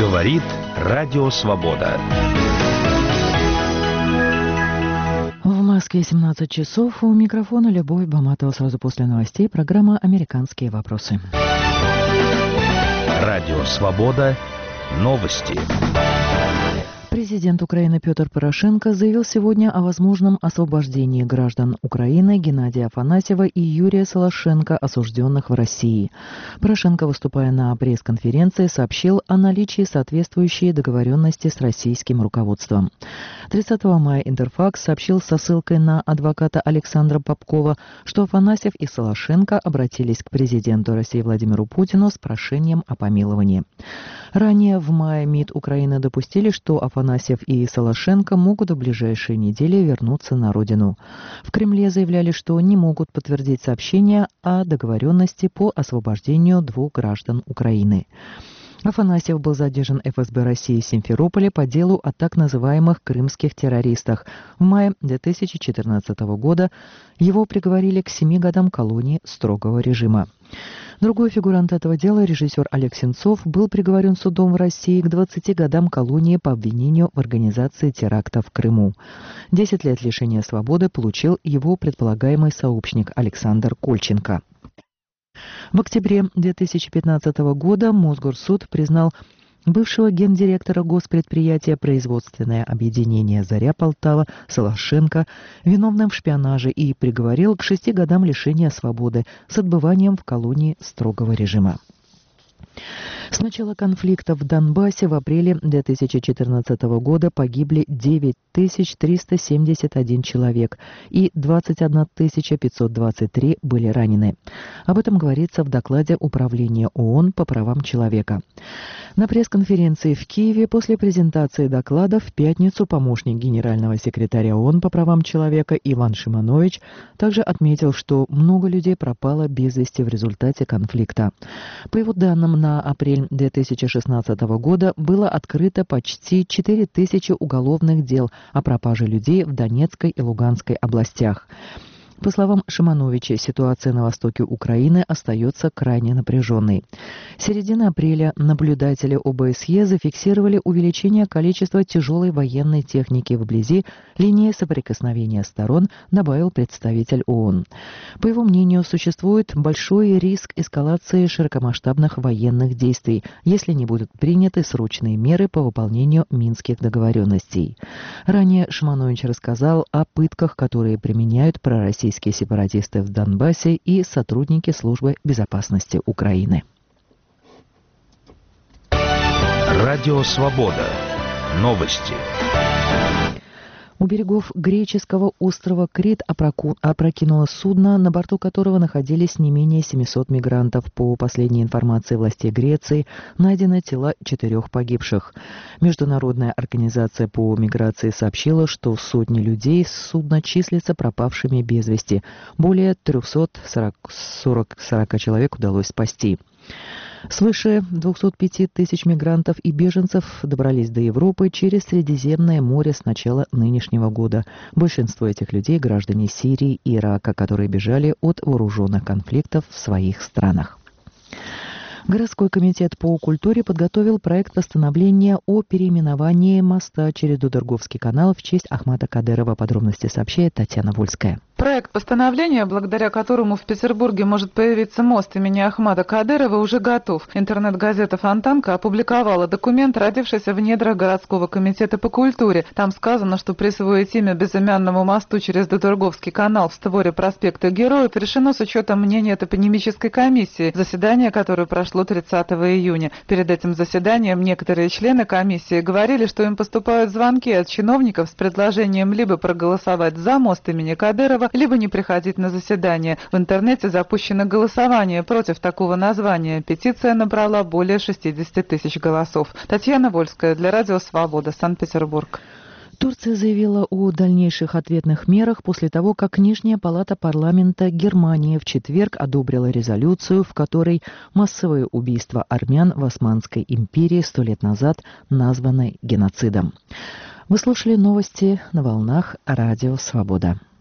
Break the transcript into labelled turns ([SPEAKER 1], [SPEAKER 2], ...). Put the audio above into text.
[SPEAKER 1] Говорит Радио Свобода.
[SPEAKER 2] В Москве 17 часов. У микрофона Любовь Баматова. Сразу после новостей программа «Американские вопросы».
[SPEAKER 1] Радио Свобода. Новости.
[SPEAKER 2] Президент Украины Петр Порошенко заявил сегодня о возможном освобождении граждан Украины Геннадия Афанасьева и Юрия Солошенко, осужденных в России. Порошенко, выступая на пресс-конференции, сообщил о наличии соответствующей договоренности с российским руководством. 30 мая Интерфакс сообщил со ссылкой на адвоката Александра Попкова, что Афанасьев и Солошенко обратились к президенту России Владимиру Путину с прошением о помиловании. Ранее в мае МИД Украины допустили, что Афанасьев и Солошенко могут в ближайшие недели вернуться на родину. В Кремле заявляли, что не могут подтвердить сообщение о договоренности по освобождению двух граждан Украины. Афанасьев был задержан ФСБ России в Симферополе по делу о так называемых крымских террористах. В мае 2014 года его приговорили к 7 годам колонии строгого режима. Другой фигурант этого дела, режиссер Олег Сенцов, был приговорен судом в России к 20 годам колонии по обвинению в организации теракта в Крыму. 10 лет лишения свободы получил его предполагаемый сообщник Александр Кольченко. В октябре 2015 года Мосгорсуд признал бывшего гендиректора госпредприятия «Производственное объединение «Заря-Полтава» Солошенко виновным в шпионаже и приговорил к 6 годам лишения свободы с отбыванием в колонии строгого режима. С начала конфликта в Донбассе в апреле 2014 года погибли 9371 человек и 21 523 были ранены. Об этом говорится в докладе Управления ООН по правам человека. На пресс-конференции в Киеве после презентации доклада в пятницу помощник генерального секретаря ООН по правам человека Иван Шиманович также отметил, что много людей пропало без вести в результате конфликта. По его данным, на апрель 2016 года было открыто почти 4000 уголовных дел о пропаже людей в Донецкой и Луганской областях. По словам Шимановича, ситуация на востоке Украины остается крайне напряженной. С середины апреля наблюдатели ОБСЕ зафиксировали увеличение количества тяжелой военной техники вблизи линии соприкосновения сторон, добавил представитель ООН. По его мнению, существует большой риск эскалации широкомасштабных военных действий, если не будут приняты срочные меры по выполнению минских договоренностей. Ранее Шиманович рассказал о пытках, которые применяют пророссийские сепаратисты в Донбассе и сотрудники Службы безопасности Украины.
[SPEAKER 1] Радио Свобода. Новости.
[SPEAKER 2] У берегов греческого острова Крит опрокинуло судно, на борту которого находились не менее 700 мигрантов. По последней информации властей Греции, найдены тела 4 погибших. Международная организация по миграции сообщила, что сотни людей с судна числятся пропавшими без вести. Более 340 человек удалось спасти. Свыше 205 тысяч мигрантов и беженцев добрались до Европы через Средиземное море с начала нынешнего года. Большинство этих людей – граждане Сирии и Ирака, которые бежали от вооруженных конфликтов в своих странах. Городской комитет по культуре подготовил проект постановления о переименовании моста через Дудерговский канал в честь Ахмата Кадырова. Подробности сообщает Татьяна Вольская.
[SPEAKER 3] Проект постановления, благодаря которому в Петербурге может появиться мост имени Ахмата Кадырова, уже готов. Интернет-газета «Фонтанка» опубликовала документ, родившийся в недрах городского комитета по культуре. Там сказано, что присвоить имя безымянному мосту через Дудерговский канал в створе проспекта Героев решено с учетом мнения топонимической комиссии, заседание которой прошло 30 июня. Перед этим заседанием некоторые члены комиссии говорили, что им поступают звонки от чиновников с предложением либо проголосовать за мост имени Кадырова, либо не приходить на заседание. В интернете запущено голосование против такого названия. Петиция набрала более 60 тысяч голосов. Татьяна Вольская для Радио Свобода, Санкт-Петербург.
[SPEAKER 2] Турция заявила о дальнейших ответных мерах после того, как Нижняя палата парламента Германии в четверг одобрила резолюцию, в которой массовое убийство армян в Османской империи 100 лет назад названо геноцидом. Вы слушали новости на волнах Радио Свобода.